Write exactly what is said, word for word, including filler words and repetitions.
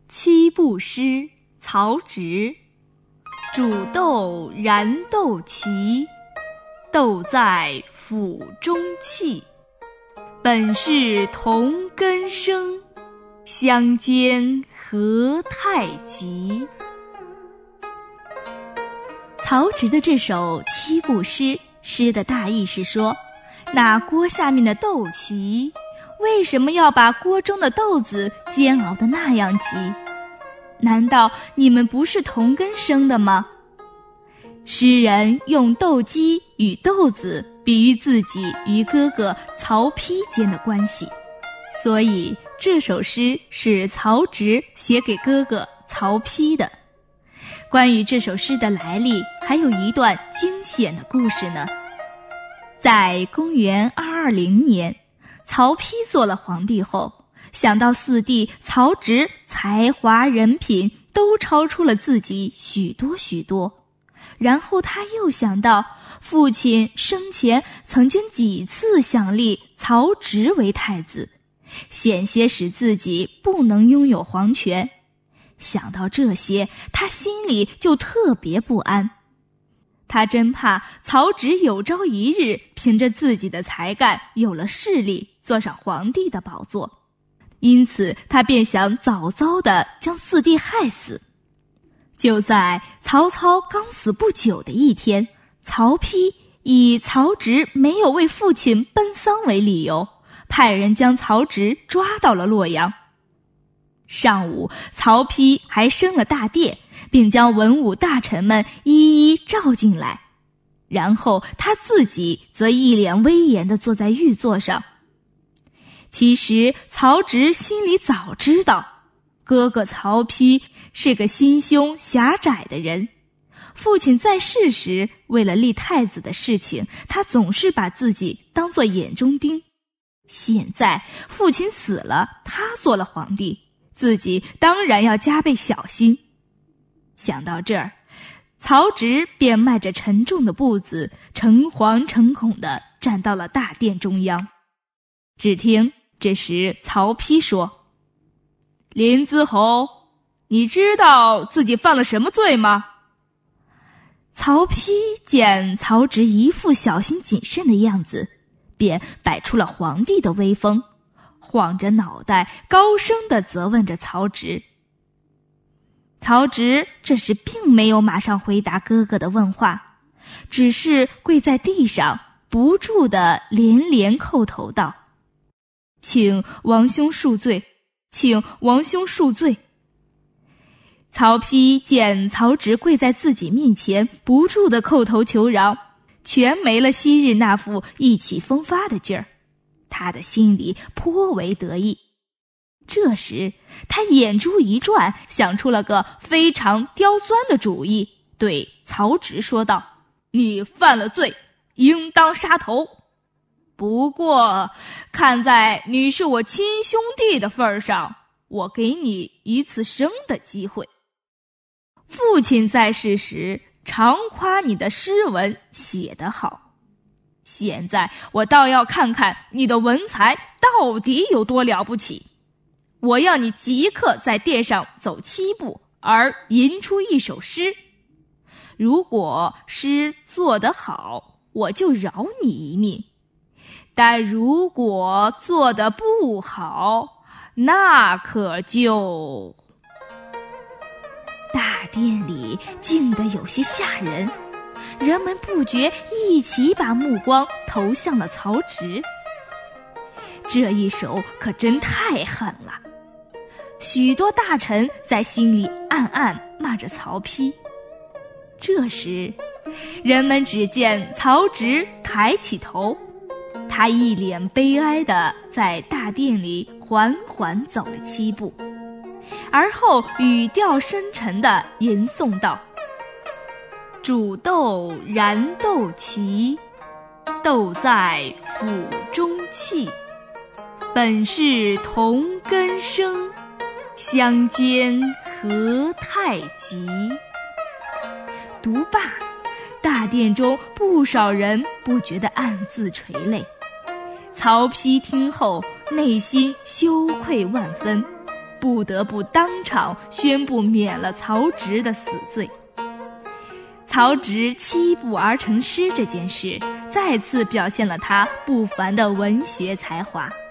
七步诗，曹植。煮豆燃豆萁，豆在釜中泣。本是同根生，相煎何太急。曹植的这首七步诗，诗的大意是说，那锅下面的豆萁，为什么要把锅中的豆子煎熬得那样急？难道你们不是同根生的吗？诗人用豆萁与豆子比喻自己与哥哥曹丕间的关系，所以这首诗是曹植写给哥哥曹丕的。关于这首诗的来历，还有一段惊险的故事呢。在公元二二零年，曹丕做了皇帝后，想到四弟曹植才华人品都超出了自己许多许多，然后他又想到父亲生前曾经几次想立曹植为太子，险些使自己不能拥有皇权。想到这些，他心里就特别不安。他真怕曹植有朝一日凭着自己的才干有了势力，坐上皇帝的宝座，因此他便想早早地将四弟害死。就在曹操刚死不久的一天，曹丕以曹植没有为父亲奔丧为理由，派人将曹植抓到了洛阳。上午，曹丕还升了大殿，并将文武大臣们一一召进来，然后他自己则一脸威严地坐在御座上。其实曹植心里早知道，哥哥曹丕是个心胸狭窄的人。父亲在世时，为了立太子的事情，他总是把自己当作眼中钉。现在父亲死了，他做了皇帝，自己当然要加倍小心。想到这儿，曹植便迈着沉重的步子，诚惶诚恐地站到了大殿中央。只听这时曹丕说：“林子侯，你知道自己犯了什么罪吗？”曹丕见曹植一副小心谨慎的样子，便摆出了皇帝的威风，晃着脑袋高声地责问着曹植。曹植这时并没有马上回答哥哥的问话，只是跪在地上不住地连连叩头道：“请王兄恕罪，请王兄恕罪。”曹丕见曹植跪在自己面前不住地叩头求饶，全没了昔日那副意气风发的劲儿，他的心里颇为得意。这时他眼珠一转，想出了个非常刁钻的主意，对曹植说道：“你犯了罪，应当杀头。不过看在你是我亲兄弟的份上，我给你一次生的机会。父亲在世时常夸你的诗文写得好，现在我倒要看看你的文才到底有多了不起。我要你即刻在殿上走七步，而吟出一首诗。如果诗做得好，我就饶你一命；但如果做得不好，那可就……”大殿里静得有些吓人，人们不觉一起把目光投向了曹植。这一手可真太狠了，许多大臣在心里暗暗骂着曹丕。这时人们只见曹植抬起头，他一脸悲哀地在大殿里缓缓走了七步，而后语调深沉地吟诵道：“煮豆燃豆萁，豆在釜中泣。本是同根生，相煎何太急。”读罢，大殿中不少人不觉得暗自垂泪。曹丕听后，内心羞愧万分， 不得不当场宣布免了曹植的死罪。曹植七步而成诗这件事，再次表现了他不凡的文学才华。